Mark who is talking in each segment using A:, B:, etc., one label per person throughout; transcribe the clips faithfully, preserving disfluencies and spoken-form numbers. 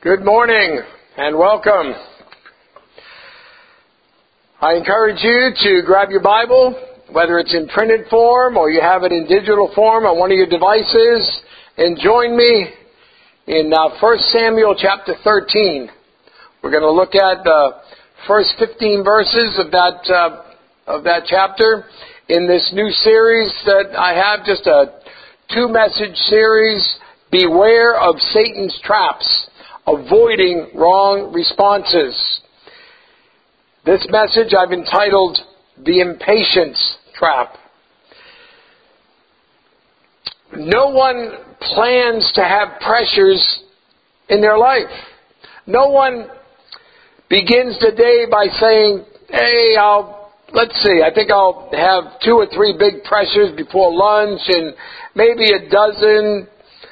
A: Good morning and welcome. I encourage you to grab your Bible, whether it's in printed form or you have it in digital form on one of your devices, and join me in uh, First Samuel chapter thirteen. We're going to look at the first fifteen verses of that uh, of that chapter in this new series that I have, just a two-message series, Beware of Satan's Traps, Avoiding Wrong Responses. This message I've entitled, The Impatience Trap. No one plans to have pressures in their life. No one begins the day by saying, hey, I'll, let's see, I think I'll have two or three big pressures before lunch and maybe a dozen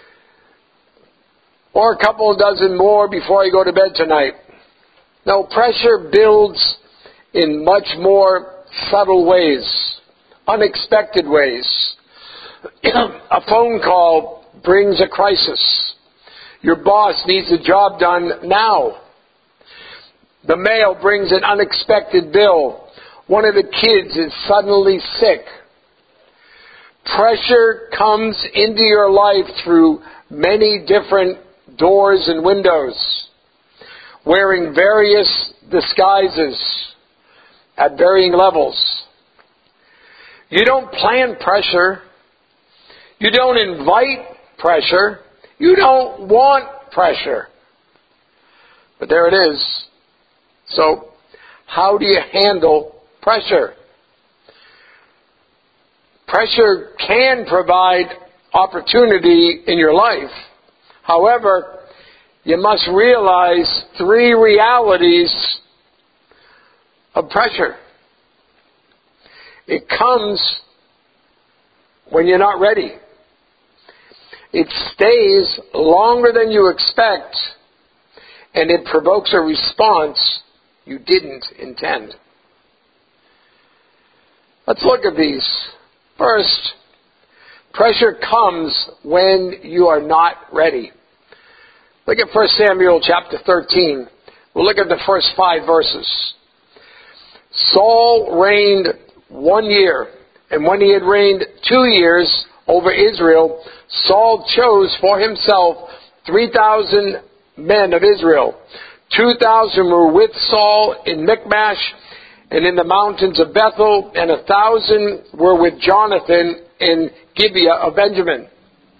A: or a couple of dozen more before I go to bed tonight. No, pressure builds in much more subtle ways, unexpected ways. A phone call brings a crisis. Your boss needs the job done now. The mail brings an unexpected bill. One of the kids is suddenly sick. Pressure comes into your life through many different doors and windows, wearing various disguises at varying levels. You don't plan pressure. You don't invite pressure. You don't want pressure. But there it is. So, how do you handle pressure? Pressure can provide opportunity in your life. However, you must realize three realities of pressure. It comes when you're not ready. It stays longer than you expect, and it provokes a response you didn't intend. Let's look at these. First, pressure comes when you are not ready. Look at First Samuel chapter thirteen. We'll look at the first five verses. Saul reigned one year, and when he had reigned two years over Israel, Saul chose for himself three thousand men of Israel. Two thousand were with Saul in Michmash and in the mountains of Bethel, and a thousand were with Jonathan in Gibeah of Benjamin.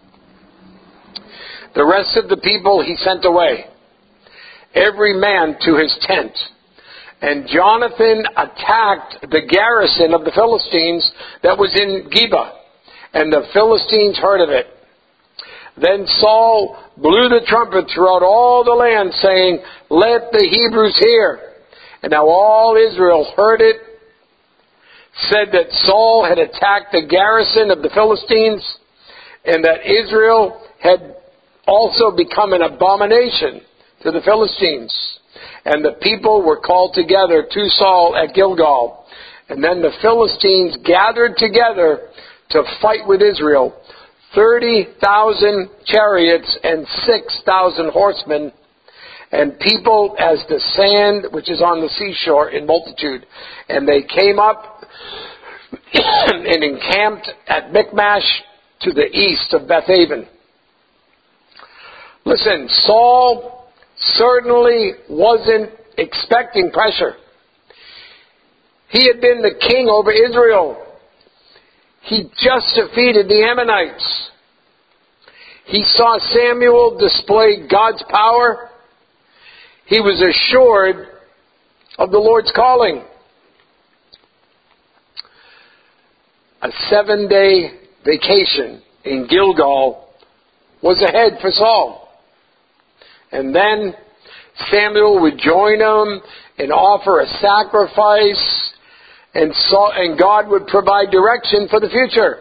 A: The rest of the people he sent away, every man to his tent. And Jonathan attacked the garrison of the Philistines that was in Gibeah, and the Philistines heard of it. Then Saul blew the trumpet throughout all the land, saying, let the Hebrews hear. And now all Israel heard it, said that Saul had attacked the garrison of the Philistines, and that Israel had also become an abomination to the Philistines. And the people were called together to Saul at Gilgal. And then the Philistines gathered together to fight with Israel, thirty thousand chariots and six thousand horsemen, and people as the sand which is on the seashore in multitude. And they came up and encamped at Michmash to the east of Bethaven. Listen, Saul certainly wasn't expecting pressure. He had been the king over Israel. He just defeated the Ammonites. He saw Samuel display God's power. He was assured of the Lord's calling. A seven-day vacation in Gilgal was ahead for Saul. And then Samuel would join him and offer a sacrifice, and, Saul, and God would provide direction for the future.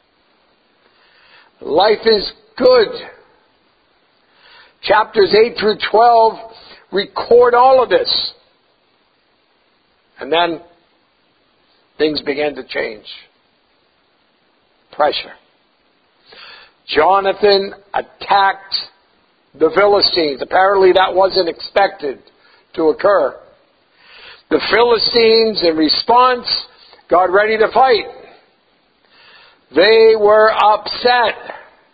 A: Life is good. Chapters eight through twelve record all of this. And then things began to change. Pressure. Jonathan attacked the Philistines. Apparently that wasn't expected to occur. The Philistines, in response, got ready to fight. They were upset.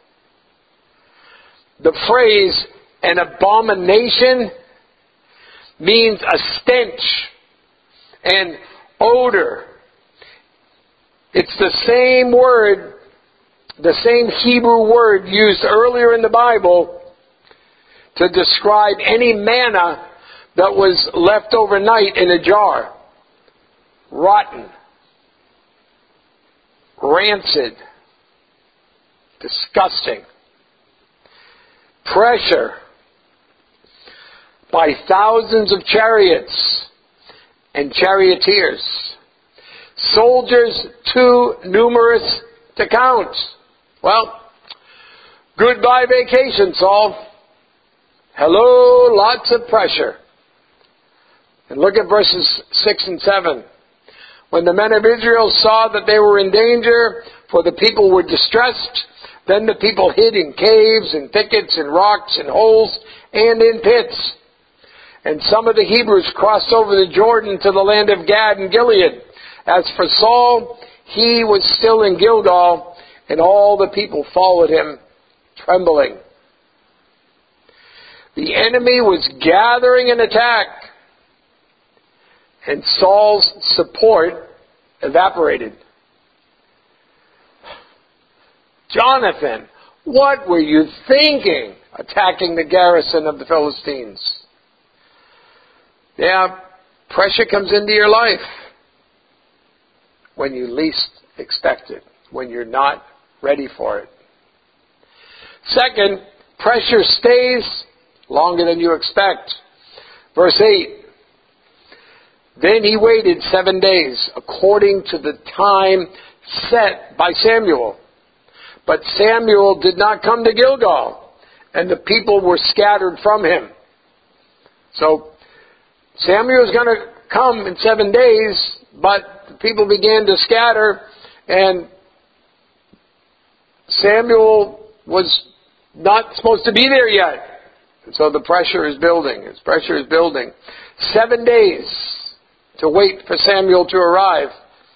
A: The phrase, an abomination, means a stench, an odor. It's the same word, the same Hebrew word used earlier in the Bible to describe any manna that was left overnight in a jar. Rotten. Rancid. Disgusting. Pressure by thousands of chariots and charioteers. Soldiers too numerous to count. Well, goodbye vacation, Saul. Hello, lots of pressure. And look at verses six and seven. When the men of Israel saw that they were in danger, for the people were distressed, then the people hid in caves and thickets and rocks and holes and in pits. And some of the Hebrews crossed over the Jordan to the land of Gad and Gilead. As for Saul, he was still in Gilgal, and all the people followed him, trembling. The enemy was gathering an attack, and Saul's support evaporated. Jonathan, what were you thinking attacking the garrison of the Philistines? Yeah, pressure comes into your life when you least expect it, when you're not ready for it. Second, pressure stays longer than you expect. Verse eight. Then he waited seven days, according to the time set by Samuel. But Samuel did not come to Gilgal, and the people were scattered from him. So Samuel is going to come in seven days, but the people began to scatter, and Samuel was not supposed to be there yet. And so the pressure is building. His pressure is building. Seven days to wait for Samuel to arrive.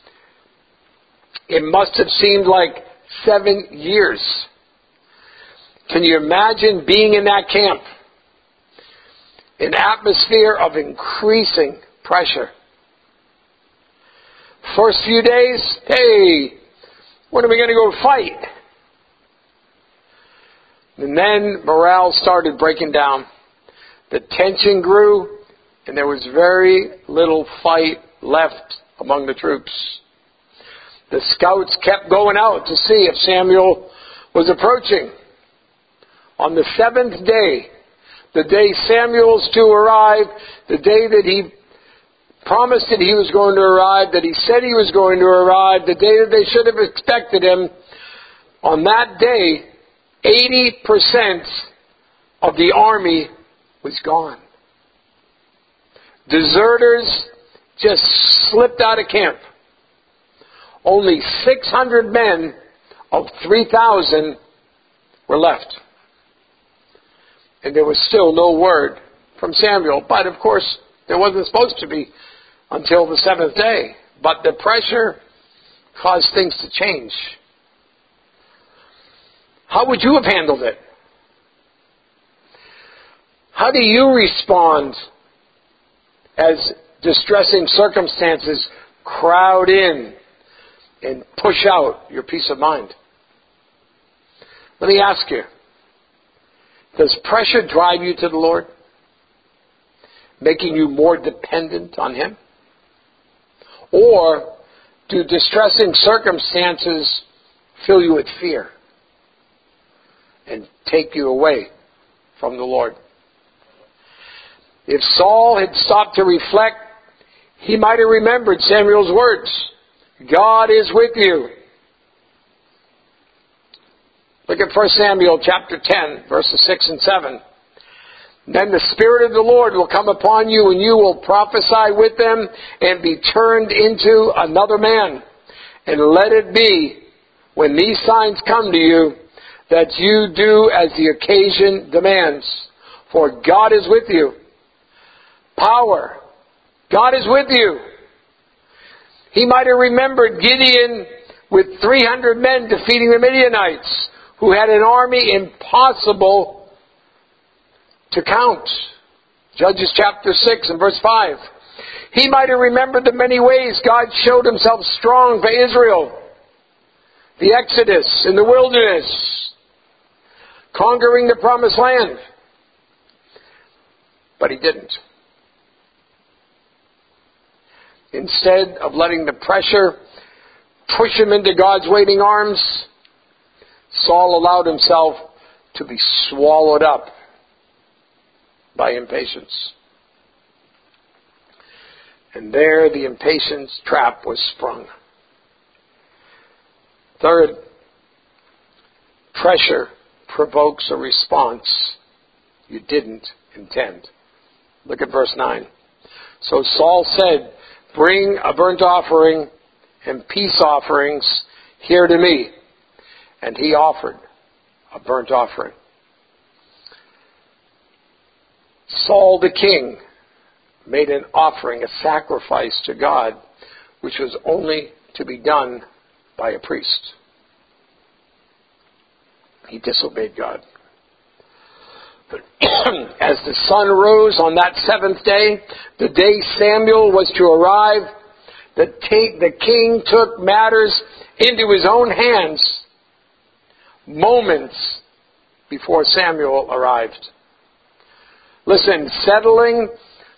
A: It must have seemed like seven years. Can you imagine being in that camp? An atmosphere of increasing pressure. First few days, hey, when are we going to go fight? And then morale started breaking down. The tension grew, and there was very little fight left among the troops. The scouts kept going out to see if Samuel was approaching. On the seventh day, the day Samuel's to arrive, the day that he promised that he was going to arrive, that he said he was going to arrive, the day that they should have expected him, on that day, eighty percent of the army was gone. Deserters just slipped out of camp. Only six hundred men of three thousand were left. And there was still no word from Samuel. But of course, there wasn't supposed to be until the seventh day. But the pressure caused things to change. How would you have handled it? How do you respond as distressing circumstances crowd in and push out your peace of mind? Let me ask you, does pressure drive you to the Lord, making you more dependent on Him? Or do distressing circumstances fill you with fear and take you away from the Lord? If Saul had stopped to reflect, he might have remembered Samuel's words. God is with you. Look at First Samuel chapter ten, verses six and seven. Then the Spirit of the Lord will come upon you, and you will prophesy with them and be turned into another man. And let it be, when these signs come to you, that you do as the occasion demands, for God is with you. Power. God is with you. He might have remembered Gideon with three hundred men defeating the Midianites, who had an army impossible to count. Judges chapter six and verse five. He might have remembered the many ways God showed himself strong for Israel. The Exodus in the wilderness, conquering the promised land. But he didn't. Instead of letting the pressure push him into God's waiting arms, Saul allowed himself to be swallowed up by impatience. And there the impatience trap was sprung. Third, pressure provokes a response you didn't intend. Look at verse nine. So Saul said, "Bring a burnt offering and peace offerings here to me." And he offered a burnt offering. Saul the king made an offering, a sacrifice to God, which was only to be done by a priest. He disobeyed God. But as the sun rose on that seventh day, the day Samuel was to arrive, the, t- the king took matters into his own hands moments before Samuel arrived. Listen, settling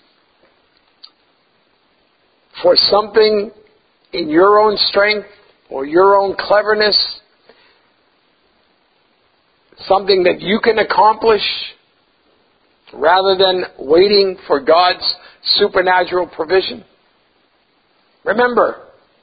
A: for something in your own strength or your own cleverness, something that you can accomplish, rather than waiting for God's supernatural provision. Remember,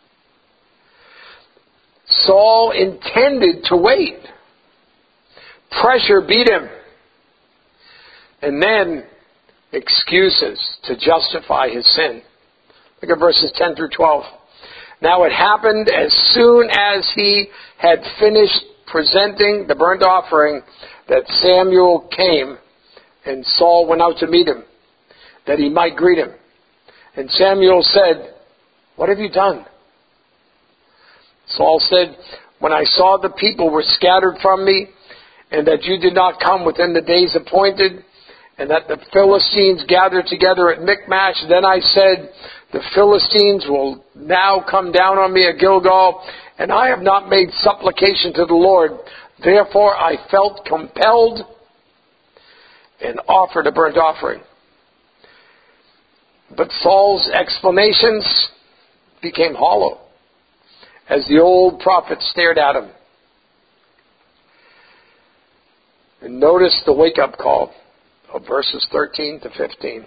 A: Saul intended to wait. Pressure beat him. And then excuses to justify his sin. Look at verses ten through twelve. Now it happened as soon as he had finished presenting the burnt offering that Samuel came, and Saul went out to meet him, that he might greet him. And Samuel said, "What have you done?" Saul said, "When I saw the people were scattered from me, and that you did not come within the days appointed, and that the Philistines gathered together at Michmash, then I said, the Philistines will now come down on me at Gilgal, and I have not made supplication to the Lord. Therefore I felt compelled and offered a burnt offering." But Saul's explanations became hollow as the old prophet stared at him. And notice the wake-up call of verses thirteen to fifteen.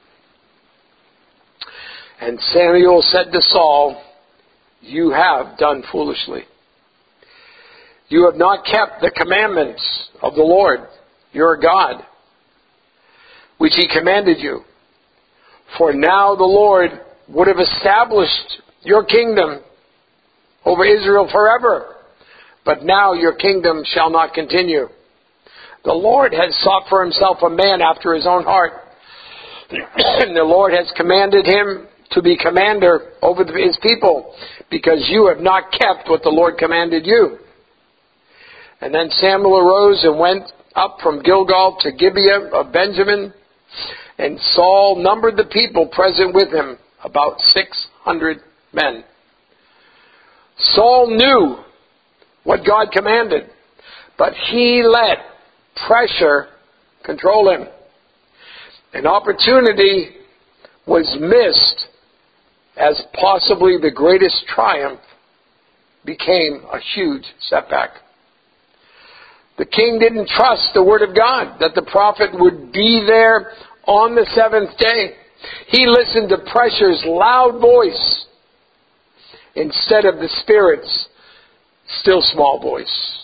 A: And Samuel said to Saul, "You have done foolishly. You have not kept the commandments of the Lord, your God, which he commanded you. For now the Lord would have established your kingdom over Israel forever. But now your kingdom shall not continue. The Lord has sought for himself a man after his own heart. And the Lord has commanded him to be commander over his people, because you have not kept what the Lord commanded you." And then Samuel arose and went up from Gilgal to Gibeah of Benjamin. And Saul numbered the people present with him, about six hundred men. Saul knew what God commanded, but he let pressure control him. An opportunity was missed as possibly the greatest triumph became a huge setback. The king didn't trust the word of God, that the prophet would be there on the seventh day. He listened to pressure's loud voice instead of the Spirit's still small voice.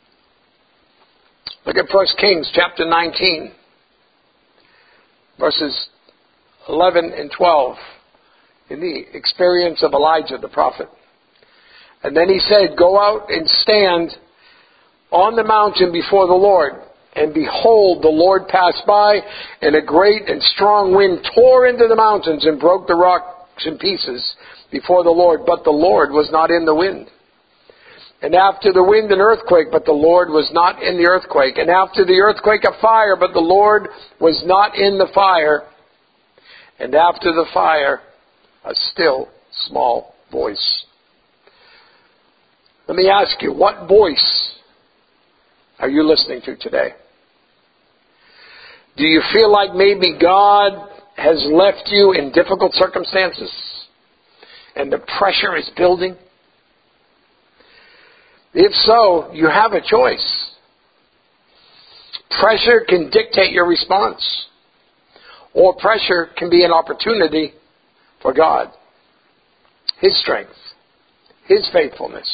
A: Look at First Kings chapter nineteen, verses eleven and twelve, in the experience of Elijah the prophet. And then he said, "Go out and stand on the mountain before the Lord. And behold, the Lord passed by, and a great and strong wind tore into the mountains and broke the rocks in pieces before the Lord. But the Lord was not in the wind. And after the wind, an earthquake, but the Lord was not in the earthquake. And after the earthquake, a fire, but the Lord was not in the fire. And after the fire, a still small voice. Let me ask you, what voice are you listening to today? Do you feel like maybe God has left you in difficult circumstances and the pressure is building? If so, you have a choice. Pressure can dictate your response, or pressure can be an opportunity for God, His strength, His faithfulness.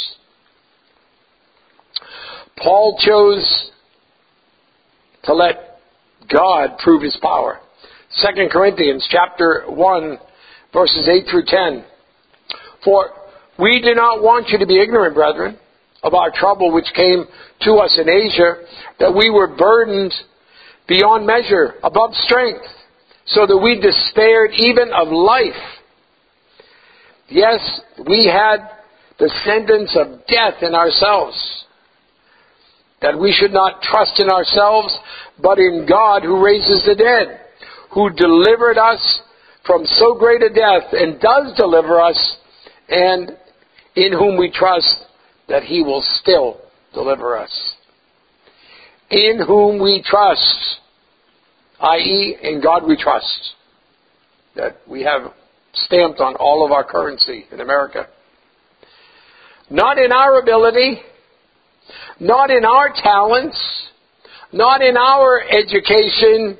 A: Paul chose to let God prove His power. Second Corinthians chapter one, verses eight through ten. For we do not want you to be ignorant, brethren, of our trouble which came to us in Asia, that we were burdened beyond measure, above strength, so that we despaired even of life. Yes, we had the sentence of death in ourselves, that we should not trust in ourselves, but in God who raises the dead, who delivered us from so great a death, and does deliver us, and in whom we trust that He will still deliver us. In whom we trust, that is, in God we trust, that we have stamped on all of our currency in America. Not in our ability, not in our talents, not in our education.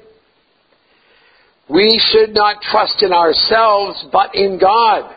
A: We should not trust in ourselves, but in God.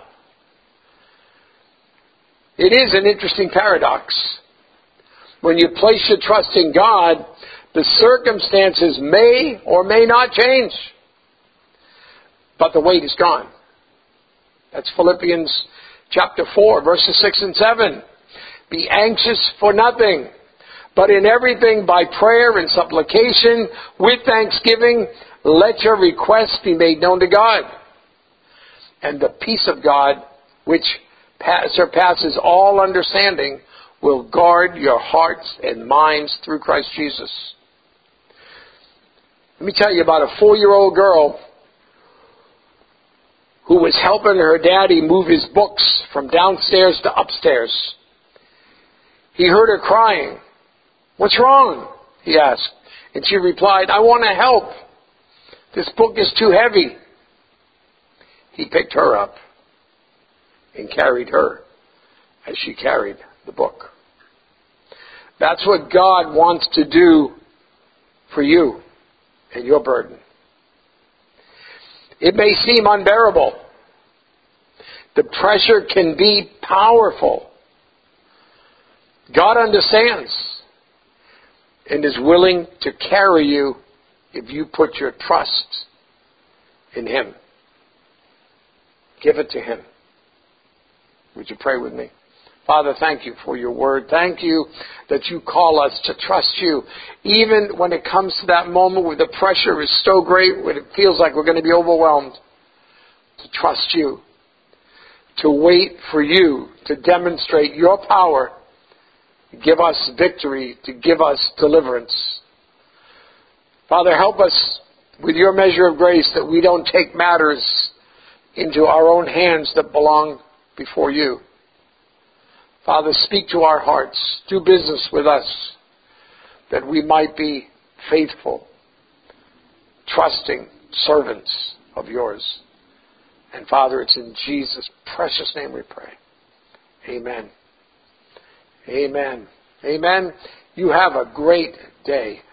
A: It is an interesting paradox. When you place your trust in God, the circumstances may or may not change, but the weight is gone. That's Philippians chapter four, verses six and seven. Be anxious for nothing, but in everything by prayer and supplication, with thanksgiving, let your requests be made known to God. And the peace of God, which surpasses all understanding, will guard your hearts and minds through Christ Jesus. Let me tell you about a four-year-old girl who was helping her daddy move his books from downstairs to upstairs. He heard her crying. "What's wrong?" he asked. And she replied, "I want to help. This book is too heavy." He picked her up and carried her as she carried the book. That's what God wants to do for you and your burden. It may seem unbearable. The pressure can be powerful. God understands and is willing to carry you if you put your trust in Him. Give it to Him. Would you pray with me? Father, thank you for your word. Thank you that you call us to trust you. Even when it comes to that moment where the pressure is so great, when it feels like we're going to be overwhelmed, to trust you, to wait for you to demonstrate your power, to give us victory, to give us deliverance. Father, help us with your measure of grace that we don't take matters into our own hands that belong before you. Father, speak to our hearts. Do business with us that we might be faithful, trusting servants of yours. And Father, it's in Jesus' precious name we pray. Amen. Amen. Amen. You have a great day.